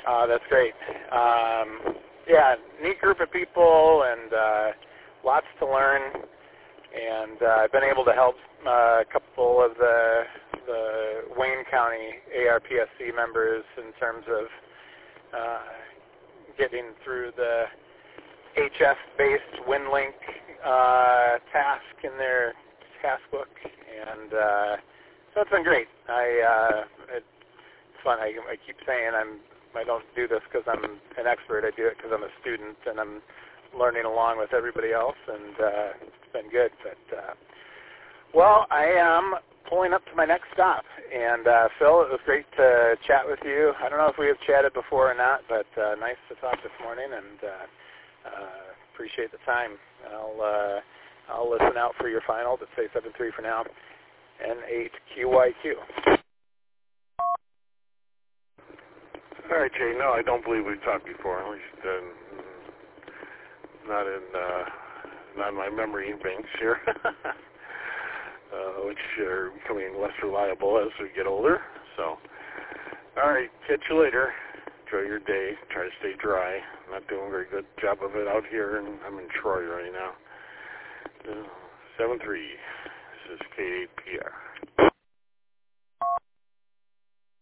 That's great. Yeah, neat group of people and lots to learn. And I've been able to help a couple of the Wayne County ARPSC members in terms of getting through the HF-based WinLink task in their task book, and so it's been great. It's fun. I keep saying I don't do this because I'm an expert. I do it because I'm a student, and I'm learning along with everybody else, and it's been good. But well, I am pulling up to my next stop, and Phil, it was great to chat with you. I don't know if we have chatted before or not, but nice to talk this morning, and appreciate the time. I'll listen out for your final, but say 7-3 for now. N8QYQ. All right, Jay. No, I don't believe we've talked before. At least not in my memory banks here, which are becoming less reliable as we get older. So, all right, catch you later. Enjoy your day. Try to stay dry. I'm not doing a very good job of it out here, and I'm in Troy right now. 7-3. This is K8PR.